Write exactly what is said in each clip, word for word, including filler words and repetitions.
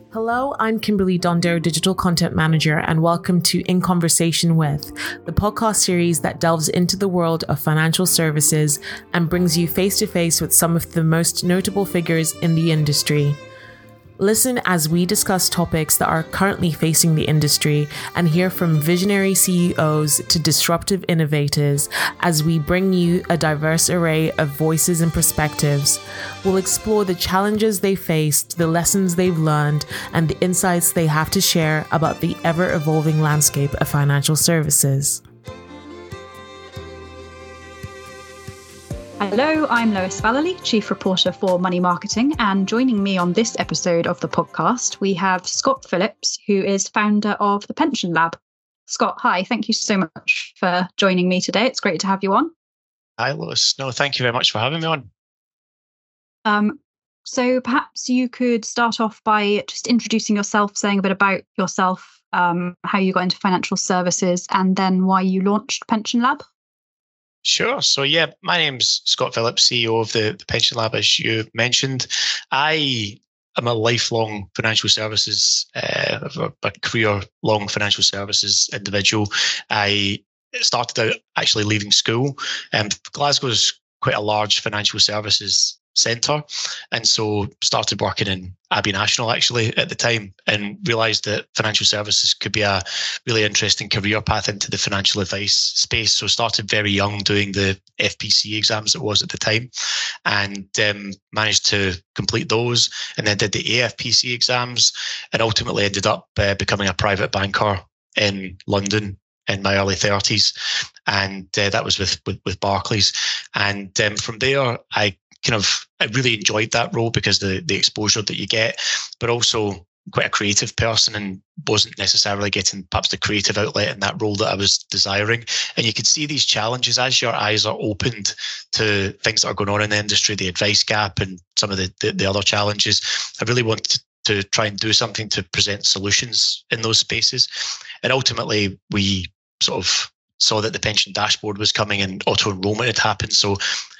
Hello, I'm Kimberly Donder, Digital Content Manager, and welcome to In Conversation With, the podcast series that delves into the world of financial services and brings you face to face with some of the most notable figures in the industry. Listen as we discuss topics that are currently facing the industry and hear from visionary C E Os to disruptive innovators as we bring you a diverse array of voices and perspectives. We'll explore the challenges they faced, the lessons they've learned, and the insights they have to share about the ever-evolving landscape of financial services. Hello, I'm Lois Vallely, Chief Reporter for Money Marketing, and joining me on this episode of the podcast, we have Scott Phillips, who is founder of the Pension Lab. Scott, hi, thank you so much for joining me today. It's great to have you on. Hi, Lois. No, thank you very much for having me on. Um, so perhaps you could start off by just introducing yourself, saying a bit about yourself, um, how you got into financial services, and then why you launched Pension Lab. Sure. So, yeah, my name's Scott Phillips, C E O of the, the Pension Lab, as you mentioned. I am a lifelong financial services, uh, a, a career-long financial services individual. I started out actually leaving school. Um, Glasgow's quite a large financial services centre, and so started working in Abbey National actually at the time, and realised that financial services could be a really interesting career path into the financial advice space. So started very young doing the F P C exams it was at the time, and um, managed to complete those, and then did the A F P C exams, and ultimately ended up uh, becoming a private banker in London in my early thirties, and uh, that was with, with with Barclays. And um, from there, I kind of I really enjoyed that role because the the exposure that you get, but also quite a creative person and wasn't necessarily getting perhaps the creative outlet in that role that I was desiring. And you could see these challenges as your eyes are opened to things that are going on in the industry, the advice gap and some of the the, the other challenges. I really wanted to try and do something to present solutions in those spaces. And ultimately, we sort of saw that the pension dashboard was coming and auto enrollment had happened. So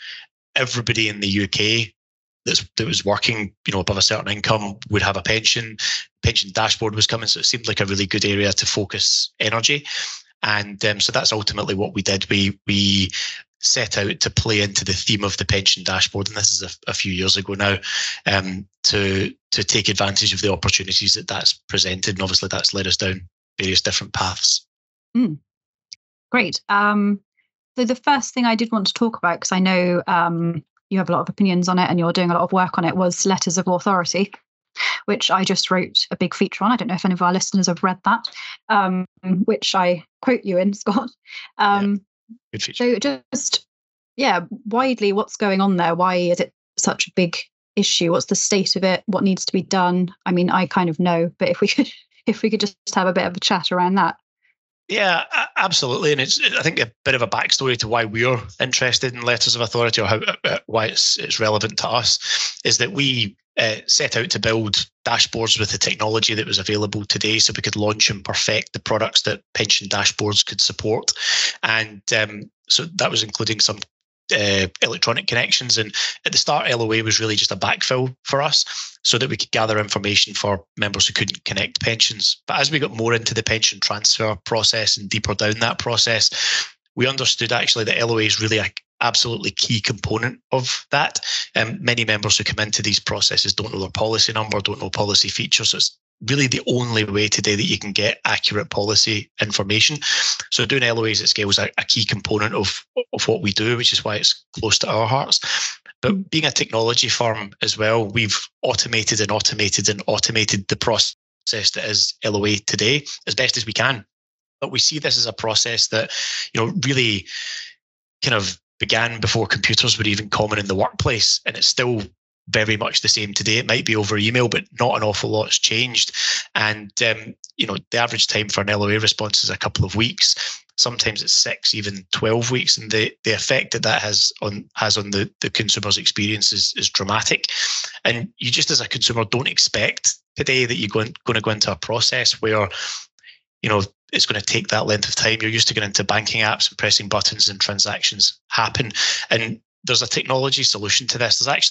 everybody in the U K that's, that was working, you know, above a certain income would have a pension. Pension dashboard was coming, so it seemed like a really good area to focus energy. And um, so that's ultimately what we did. We we set out to play into the theme of the pension dashboard, and this is a, a few years ago now, um, to to take advantage of the opportunities that that's presented. And obviously, that's led us down various different paths. Mm. Great. Um, So the first thing I did want to talk about, because I know um, you have a lot of opinions on it and you're doing a lot of work on it, was letters of authority, which I just wrote a big feature on. I don't know if any of our listeners have read that, um, which I quote you in, Scott. Um, yeah, good feature. So just, yeah, widely, what's going on there? Why is it such a big issue? What's the state of it? What needs to be done? I mean, I kind of know, but if we could, if we could just have a bit of a chat around that. Yeah, absolutely, and it's I think a bit of a backstory to why we're interested in letters of authority, or how uh, why it's it's relevant to us, is that we uh, set out to build dashboards with the technology that was available today, so we could launch and perfect the products that pension dashboards could support, and um, so that was including some Uh, electronic connections. And at the start, L O A was really just a backfill for us so that we could gather information for members who couldn't connect pensions. But as we got more into the pension transfer process and deeper down that process, we understood actually that L O A is really a absolutely key component of that. Um, many members who come into these processes don't know their policy number, don't know policy features. So it's really the only way today that you can get accurate policy information. So doing L O As at scale is a, a key component of, of what we do, which is why it's close to our hearts. But being a technology firm as well, we've automated and automated and automated the process that is L O A today as best as we can. But we see this as a process that, you know, really kind of began before computers were even common in the workplace, and it's still very much the same today. It might be over email, but not an awful lot's changed. And, um, you know, the average time for an L O A response is a couple of weeks. Sometimes it's six, even twelve weeks. And the, the effect that that has on has on the, the consumer's experience is, is dramatic. And you just as a consumer don't expect today that you're going, going to go into a process where, you know, it's going to take that length of time. You're used to getting into banking apps and pressing buttons and transactions happen. And there's a technology solution to this. There's actually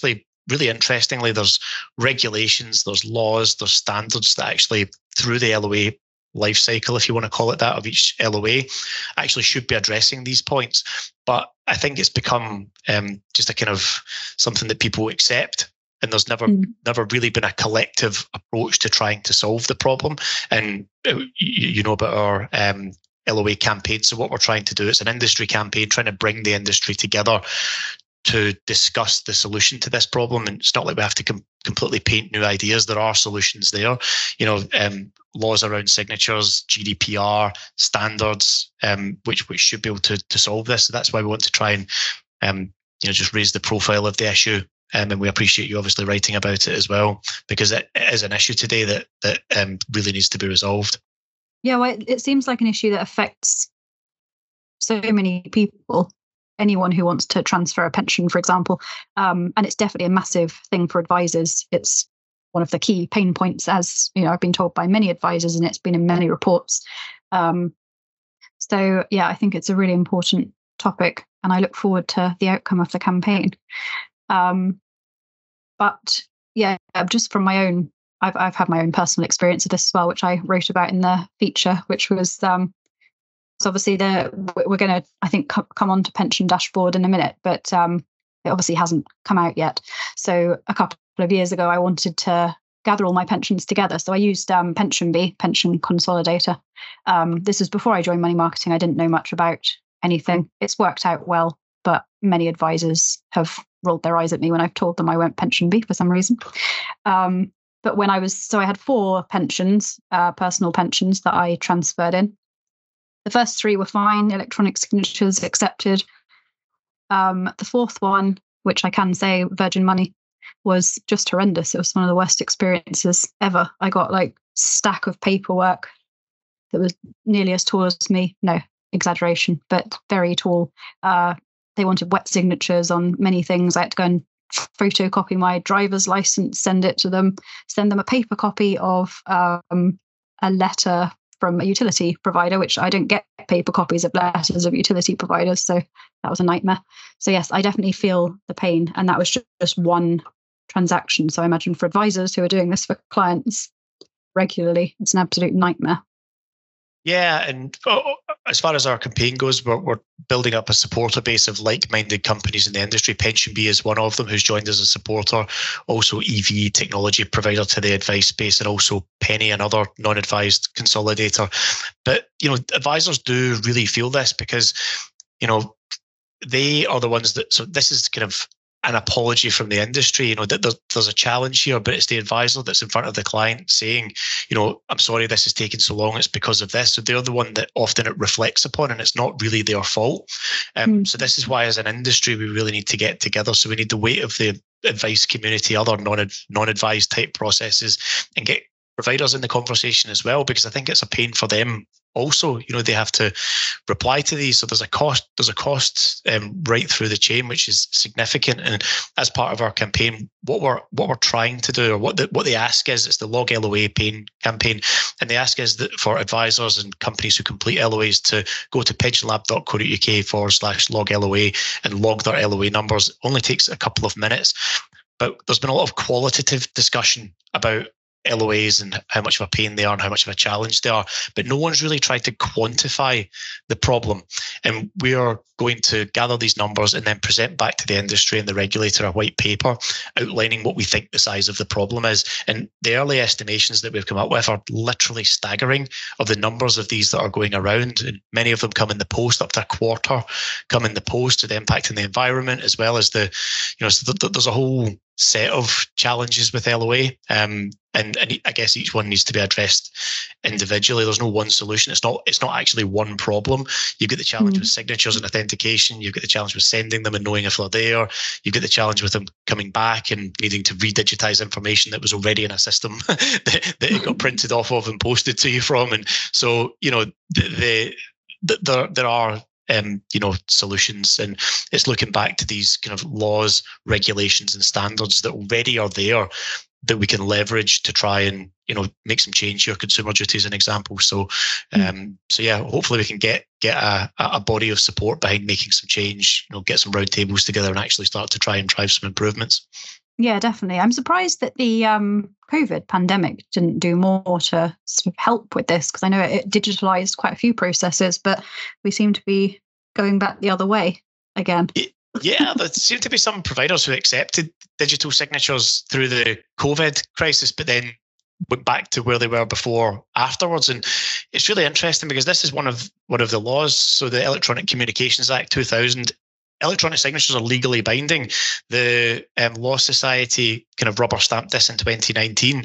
really interestingly, there's regulations, there's laws, there's standards that actually, through the L O A life cycle, if you want to call it that, of each L O A, actually should be addressing these points. But I think it's become um, just a kind of something that people accept. And there's never mm. never really been a collective approach to trying to solve the problem. And you, you know about our um, L O A campaign. So what we're trying to do, it's an industry campaign, trying to bring the industry together to discuss the solution to this problem. And it's not like we have to com- completely paint new ideas. There are solutions there. You know, um, laws around signatures, G D P R, standards, um, which which should be able to to solve this. So that's why we want to try and um, you know just raise the profile of the issue. Um, and we appreciate you obviously writing about it as well, because it, it is an issue today that that um, really needs to be resolved. Yeah, well, it, it seems like an issue that affects so many people, anyone who wants to transfer a pension, for example. Um, and it's definitely a massive thing for advisors. It's one of the key pain points, as you know, I've been told by many advisors, and it's been in many reports. Um, so, yeah, I think it's a really important topic, and I look forward to the outcome of the campaign. Um, but yeah, just from my own, I've I've had my own personal experience of this as well, which I wrote about in the feature, which was um, so obviously the we're going to I think co- come on to pension dashboard in a minute, but um, it obviously hasn't come out yet. So a couple of years ago, I wanted to gather all my pensions together, so I used um, PensionBee, Pension Consolidator. Um, this was before I joined Money Marketing. I didn't know much about anything. It's worked out well, but many advisors have rolled their eyes at me when I've told them I went PensionBee for some reason. Um, but when I was, so I had four pensions, uh, personal pensions that I transferred in. The first three were fine, electronic signatures accepted. Um, the fourth one, which I can say, Virgin Money, was just horrendous. It was one of the worst experiences ever. I got like stack of paperwork that was nearly as tall as me. No, exaggeration, but very tall. Uh, They wanted wet signatures on many things. I had to go and photocopy my driver's license, send it to them, send them a paper copy of um, a letter from a utility provider, which I don't get paper copies of letters of utility providers. So that was a nightmare. So yes, I definitely feel the pain. And that was just, just one transaction. So I imagine for advisors who are doing this for clients regularly, it's an absolute nightmare. Yeah, and oh, as far as our campaign goes, we're, we're building up a supporter base of like-minded companies in the industry. PensionBee is one of them who's joined as a supporter. Also, E V technology provider to the advice space, and also Penny, another non-advised consolidator. But you know, advisors do really feel this because you know they are the ones that. So this is kind of an apology from the industry, you know, that there's, there's a challenge here, but it's the advisor that's in front of the client saying, you know, I'm sorry this is taking so long, it's because of this. So they're the one that often it reflects upon, and it's not really their fault. Um, mm. So this is why as an industry, we really need to get together. So we need the weight of the advice community, other non, non-advised type processes, and get providers in the conversation as well, because I think it's a pain for them also. You know, they have to reply to these, so there's a cost there's a cost um, right through the chain, which is significant. And as part of our campaign, what we're what we're trying to do, or what the what the ask is, it's the Log L O A pain campaign, and the ask is that for advisors and companies who complete L O As to go to pensionlab.co.uk forward slash log L O A and log their L O A numbers. It only takes a couple of minutes, but there's been a lot of qualitative discussion about L O As and how much of a pain they are and how much of a challenge they are, but no one's really tried to quantify the problem. And we are going to gather these numbers and then present back to the industry and the regulator a white paper outlining what we think the size of the problem is. And the early estimations that we've come up with are literally staggering of the numbers of these that are going around. And many of them come in the post, up to a quarter come in the post, to the impact on the environment, as well as the, you know, so th- there's a whole set of challenges with L O A. Um, and, and I guess each one needs to be addressed individually. There's no one solution. It's not it's not actually one problem. You've got the challenge mm. with signatures and authentication. You've got the challenge with sending them and knowing if they're there. You've got the challenge with them coming back and needing to redigitize information that was already in a system that, that it got printed off of and posted to you from. And so, you know, the, the, there, there are Um, you know, solutions, and it's looking back to these kind of laws, regulations, and standards that already are there that we can leverage to try and, you know, make some change here. Consumer duty is an example. So, um, so yeah, hopefully we can get get a, a body of support behind making some change. You know, get some round tables together and actually start to try and drive some improvements. Yeah, definitely. I'm surprised that the um, COVID pandemic didn't do more to sort of help with this, because I know it, it digitalized quite a few processes, but we seem to be going back the other way again. It, yeah, there seem to be some providers who accepted digital signatures through the COVID crisis, but then went back to where they were before afterwards. And it's really interesting because this is one of one of the laws. So the Electronic Communications Act two thousand, electronic signatures are legally binding. The um, Law Society kind of rubber stamped this in twenty nineteen.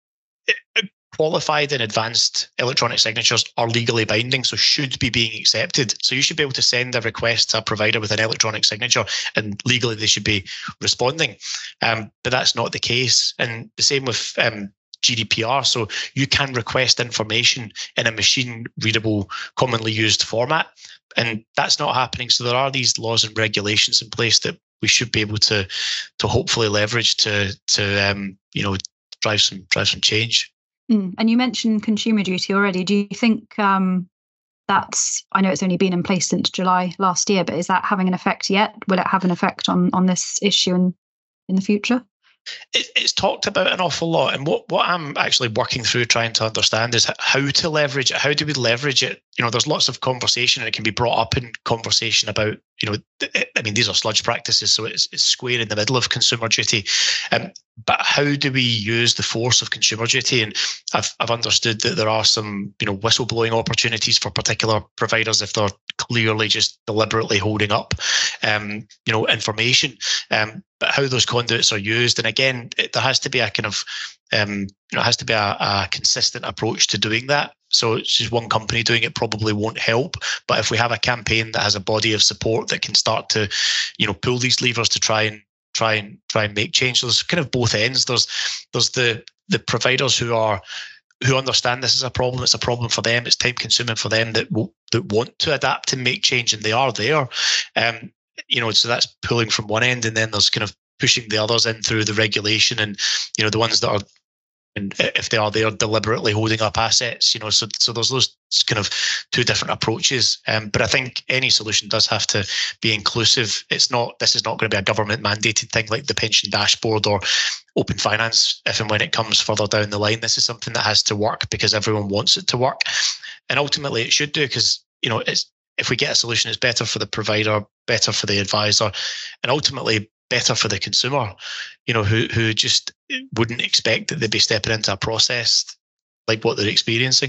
It, qualified and advanced electronic signatures are legally binding, so should be being accepted. So you should be able to send a request to a provider with an electronic signature, and legally they should be responding. Um, but that's not the case. And the same with um, G D P R. So you can request information in a machine-readable, commonly used format, and that's not happening. So there are these laws and regulations in place that we should be able to to hopefully leverage to to um, you know drive some drive some change. Mm. And you mentioned Consumer Duty already. Do you think um, that's, I know it's only been in place since July last year, but is that having an effect yet? Will it have an effect on, on this issue in, in the future? It, it's talked about an awful lot. And what, what I'm actually working through trying to understand is how to leverage it. How do we leverage it? You know, there's lots of conversation, and it can be brought up in conversation about, you know, I mean, these are sludge practices, so it's, it's square in the middle of Consumer Duty. Um, but how do we use the force of Consumer Duty? And I've I've understood that there are some, you know, whistleblowing opportunities for particular providers if they're clearly just deliberately holding up, um, you know, information. Um, but how those conduits are used, and again, it, there has to be a kind of, um, you know, it has to be a, a consistent approach to doing that. So it's just one company doing it probably won't help. But if we have a campaign that has a body of support that can start to, you know, pull these levers to try and try and try and make change. So there's kind of both ends. There's there's the the providers who are who understand this is a problem. It's a problem for them. It's time consuming for them that will, that want to adapt and make change, and they are there. Um, you know, so that's pulling from one end, and then there's kind of pushing the others in through the regulation, and you know the ones that are, and if they are there deliberately holding up assets, you know, so so there's those kind of two different approaches. Um, but I think any solution does have to be inclusive. It's not, this is not going to be a government mandated thing like the pension dashboard or open finance if and when it comes further down the line. This is something that has to work because everyone wants it to work, and ultimately it should do, because you know it's, if we get a solution, it's better for the provider, better for the advisor, and ultimately better for the consumer, you know, who who just wouldn't expect that they'd be stepping into a process like what they're experiencing.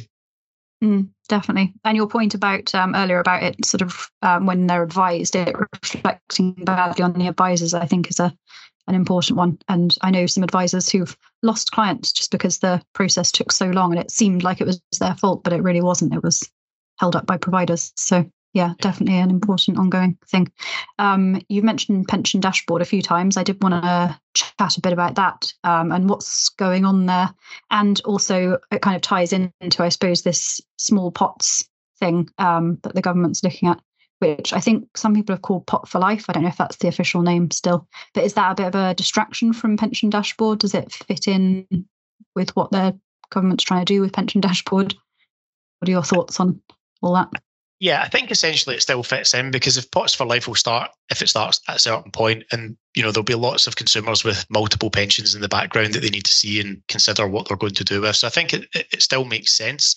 Mm, definitely. And your point about um, earlier about it sort of um, when they're advised, it reflecting badly on the advisors, I think is a an important one. And I know some advisors who've lost clients just because the process took so long and it seemed like it was their fault, but it really wasn't. It was held up by providers. So yeah, definitely an important ongoing thing. Um, you've mentioned pension dashboard a few times. I did want to chat a bit about that um, and what's going on there. And also it kind of ties into, I suppose, this small pots thing um, that the government's looking at, which I think some people have called Pot for Life. I don't know if that's the official name still. But is that a bit of a distraction from pension dashboard? Does it fit in with what the government's trying to do with pension dashboard? What are your thoughts on all that? Yeah, I think essentially it still fits in, because if Pots for Life will start, if it starts at a certain point, and you know there'll be lots of consumers with multiple pensions in the background that they need to see and consider what they're going to do with. So I think it, it still makes sense.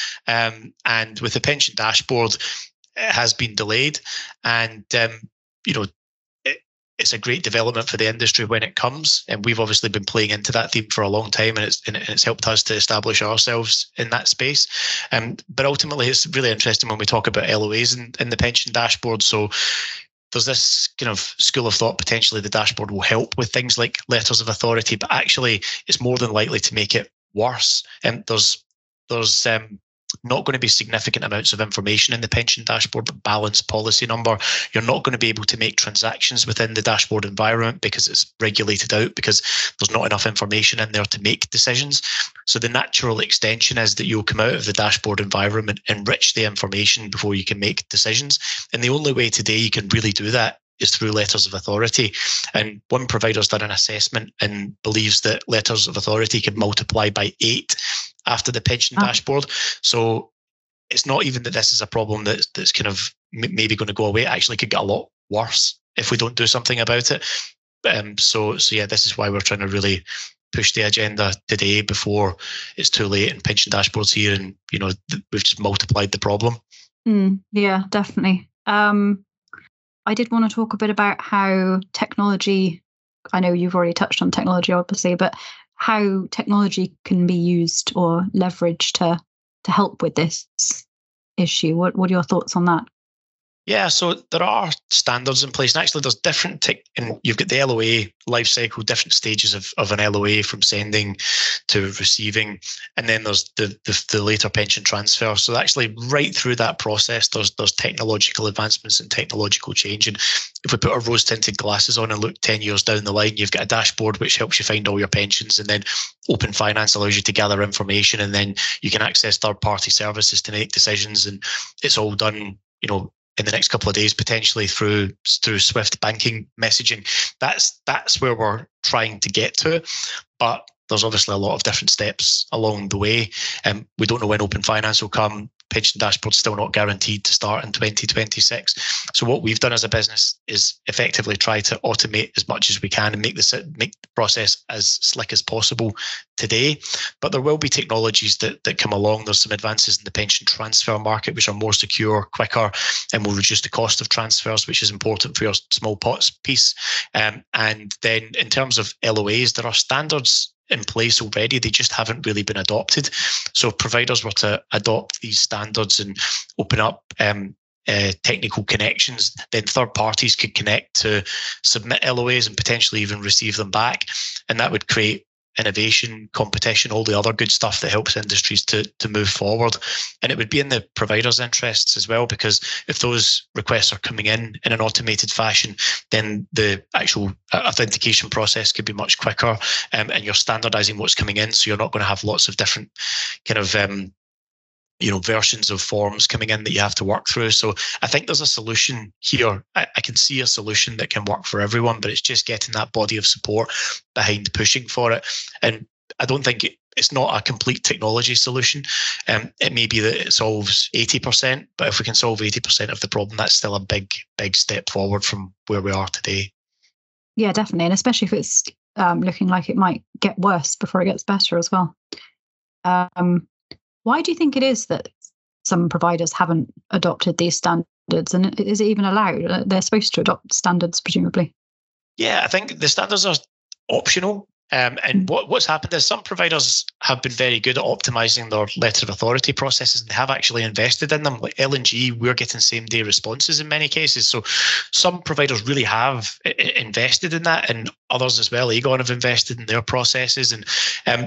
Um, and with the pension dashboard, it has been delayed, and um, you know it, it's a great development for the industry when it comes. And we've obviously been playing into that theme for a long time, and it's and it's helped us to establish ourselves in that space. Um, but ultimately, it's really interesting when we talk about L O As in, in the pension dashboard. So there's this kind of school of thought, potentially the dashboard will help with things like letters of authority, but actually it's more than likely to make it worse. And there's there's um, not going to be significant amounts of information in the pension dashboard, but balance policy number. You're not going to be able to make transactions within the dashboard environment because it's regulated out, because there's not enough information in there to make decisions. So the natural extension is that you'll come out of the dashboard environment, enrich the information before you can make decisions. And the only way today you can really do that is through letters of authority. And one provider's done an assessment and believes that letters of authority can multiply by eight after the pension oh. dashboard. So it's not even that this is a problem that's, that's kind of maybe going to go away. It actually could get a lot worse if we don't do something about it. Um, so, so yeah, this is why we're trying to really push the agenda today before it's too late and pension dashboards here, and you know th- we've just multiplied the problem. Mm, yeah, definitely. Um, I did want to talk a bit about how technology. I know you've already touched on technology, obviously, but how technology can be used or leveraged to to help with this issue. What What are your thoughts on that? Yeah, so there are standards in place, and actually there's different, tech, and you've got the L O A life cycle, different stages of, of an L O A from sending to receiving, and then there's the, the the later pension transfer. So actually right through that process, there's there's technological advancements and technological change. And if we put our rose-tinted glasses on and look ten years down the line, you've got a dashboard which helps you find all your pensions, and then Open Finance allows you to gather information, and then you can access third-party services to make decisions, and it's all done, you know, in the next couple of days, potentially through through Swift banking messaging. That's that's where we're trying to get to, but there's obviously a lot of different steps along the way, and um, we don't know when Open Finance will come. Pension dashboard's still not guaranteed to start in twenty twenty-six. So what we've done as a business is effectively try to automate as much as we can and make this make the process as slick as possible today. But there will be technologies that that come along. There's some advances in the pension transfer market which are more secure, quicker, and will reduce the cost of transfers, which is important for your small pots piece. Um, and then in terms of L O As, there are standards in place already. They just haven't really been adopted. So if providers were to adopt these standards and open up um, uh, technical connections, then third parties could connect to submit L O As and potentially even receive them back. And that would create innovation, competition, all the other good stuff that helps industries to to move forward. And it would be in the provider's interests as well, because if those requests are coming in in an automated fashion, then the actual authentication process could be much quicker, um, and you're standardizing what's coming in, so you're not going to have lots of different kind of um, you know, versions of forms coming in that you have to work through. So I think there's a solution here. I, I can see a solution that can work for everyone, but it's just getting that body of support behind pushing for it. And I don't think it, it's not a complete technology solution. Um, it may be that it solves eighty percent, but if we can solve eighty percent of the problem, that's still a big, big step forward from where we are today. Yeah, definitely. And especially if it's um, looking like it might get worse before it gets better as well. Um, Why do you think it is that some providers haven't adopted these standards? And is it even allowed? They're supposed to adopt standards, presumably. Yeah, I think the standards are optional. Um, and what, what's happened is some providers have been very good at optimizing their letter of authority processes, and they have actually invested in them. Like L and G, we're getting same day responses in many cases. So some providers really have invested in that, and others as well. Aegon have invested in their processes, and um,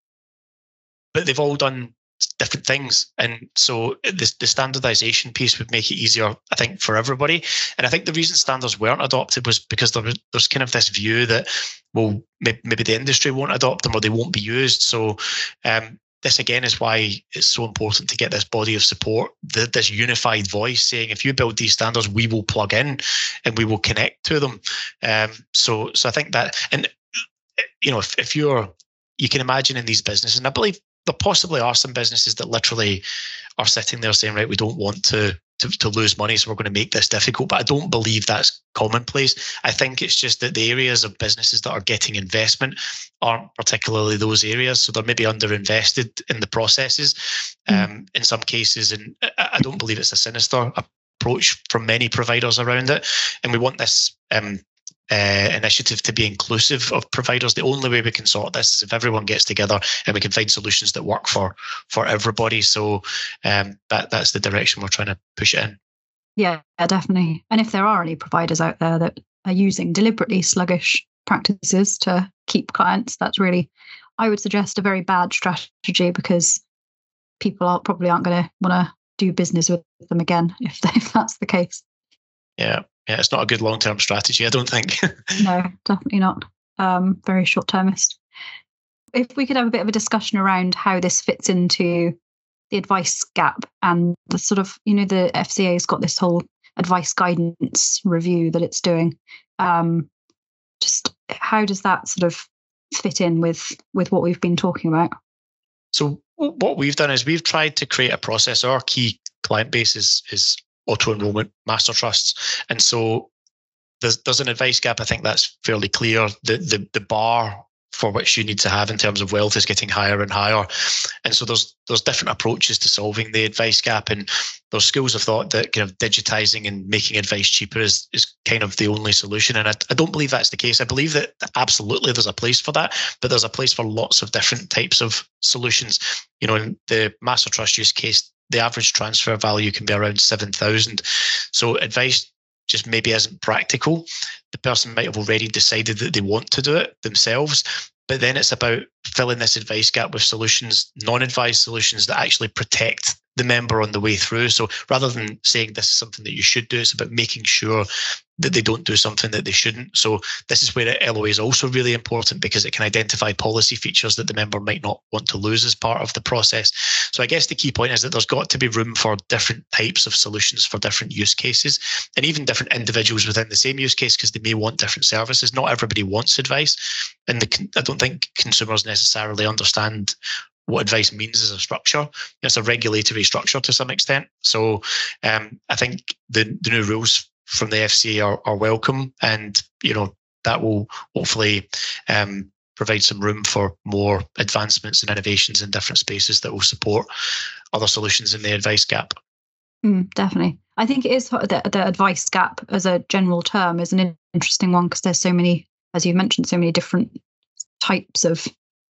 but they've all done different things. And so the, the standardization piece would make it easier, I think, for everybody. And I think the reason standards weren't adopted was because there was, there's kind of this view that, well, maybe, maybe the industry won't adopt them or they won't be used. So um, this, again, is why it's so important to get this body of support, the, this unified voice saying, if you build these standards, we will plug in and we will connect to them. Um, so, so I think that, and, you know, if, if you're, you can imagine in these businesses, and I believe there possibly are some businesses that literally are sitting there saying, right, we don't want to, to to lose money, so we're going to make this difficult. But I don't believe that's commonplace. I think it's just that the areas of businesses that are getting investment aren't particularly those areas. So they're maybe underinvested in the processes um, mm. in some cases. And I, I don't believe it's a sinister approach from many providers around it. And we want this um, Uh, initiative to be inclusive of providers. The only way we can sort this is if everyone gets together and we can find solutions that work for for everybody. So um, that that's the direction we're trying to push it in. Yeah, definitely. And if there are any providers out there that are using deliberately sluggish practices to keep clients, that's really, I would suggest, a very bad strategy, because people are probably aren't going to want to do business with them again if, if that's the case. Yeah. Yeah, it's not a good long-term strategy, I don't think. No, definitely not. Um, very short-termist. If we could have a bit of a discussion around how this fits into the advice gap and the sort of, you know, the F C A's got this whole advice guidance review that it's doing. Um, just how does that sort of fit in with, with what we've been talking about? So what we've done is we've tried to create a process. Our key client base is, is auto-enrollment master trusts. And so there's, there's an advice gap. I think that's fairly clear. The, the, the bar for which you need to have in terms of wealth is getting higher and higher. And so there's there's different approaches to solving the advice gap. And there's schools of thought that kind of digitizing and making advice cheaper is, is kind of the only solution. And I, I don't believe that's the case. I believe that absolutely there's a place for that, but there's a place for lots of different types of solutions. You know, in the Master Trust use case, the average transfer value can be around seven thousand. So advice just maybe isn't practical. The person might have already decided that they want to do it themselves, but then it's about filling this advice gap with solutions, non-advised solutions that actually protect the member on the way through. So rather than saying this is something that you should do, it's about making sure that they don't do something that they shouldn't. So this is where L O A is also really important, because it can identify policy features that the member might not want to lose as part of the process. So I guess the key point is that there's got to be room for different types of solutions for different use cases, and even different individuals within the same use case, because they may want different services. Not everybody wants advice, and the, I don't think consumers necessarily understand what advice means as a structure. It's a regulatory structure to some extent. So um, I think the, the new rules from the F C A are, are welcome, and you know that will hopefully um, provide some room for more advancements and innovations in different spaces that will support other solutions in the advice gap. Mm, definitely. I think it is the, the advice gap as a general term is an interesting one, because there's so many, as you mentioned, so many different types of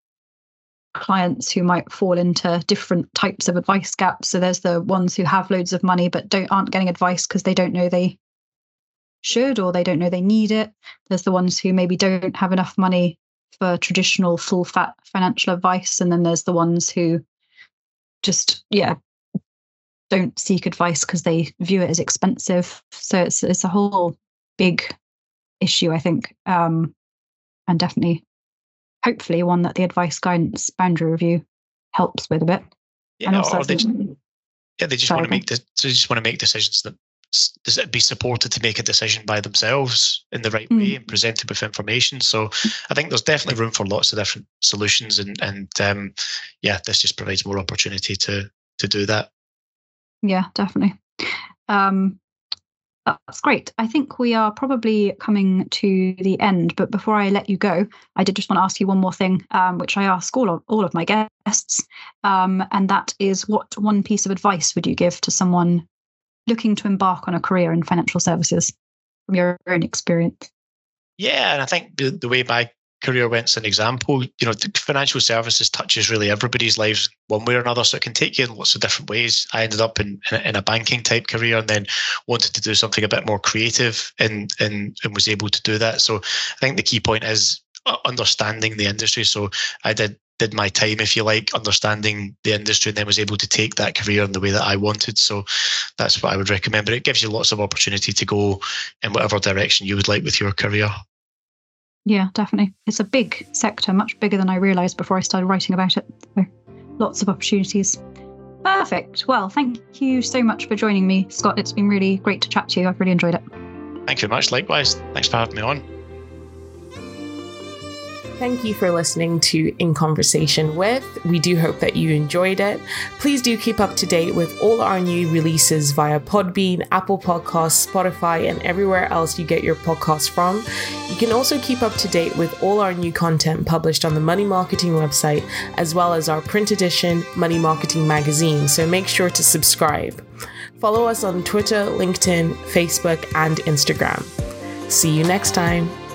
clients who might fall into different types of advice gaps. So there's the ones who have loads of money but don't aren't getting advice because they don't know they should, or they don't know they need it. There's the ones who maybe don't have enough money for traditional full fat financial advice, and then there's the ones who just yeah don't seek advice because they view it as expensive. So it's it's a whole big issue, I think, um, and definitely hopefully one that the advice guidance boundary review helps with a bit. Yeah, and also, or they just, yeah, they just want to make de- they just want to make decisions that does it be supported to make a decision by themselves in the right mm. way and presented with information. So I think there's definitely room for lots of different solutions, and and um, yeah, this just provides more opportunity to to do that. Yeah, definitely. Um, That's great. I think we are probably coming to the end, but before I let you go, I did just want to ask you one more thing, um, which I ask all of all of my guests, um, and that is, what one piece of advice would you give to someone looking to embark on a career in financial services from your own experience? Yeah, and I think the, the way my career went is an example. You know, financial services touches really everybody's lives one way or another, so it can take you in lots of different ways. I ended up in in a banking type career, and then wanted to do something a bit more creative, and and and was able to do that. So I think the key point is understanding the industry. So I did did my time, if you like, understanding the industry, and then was able to take that career in the way that I wanted. So that's what I would recommend. But it gives you lots of opportunity to go in whatever direction you would like with your career. Yeah, definitely. It's a big sector, much bigger than I realised before I started writing about it. So lots of opportunities. Perfect. Well, thank you so much for joining me, Scott. It's been really great to chat to you. I've really enjoyed it. Thank you very much. Likewise. Thanks for having me on. Thank you for listening to In Conversation With. We do hope that you enjoyed it. Please do keep up to date with all our new releases via Podbean, Apple Podcasts, Spotify, and everywhere else you get your podcasts from. You can also keep up to date with all our new content published on the Money Marketing website, as well as our print edition Money Marketing magazine, so make sure to subscribe. Follow us on Twitter, LinkedIn, Facebook, and Instagram. See you next time.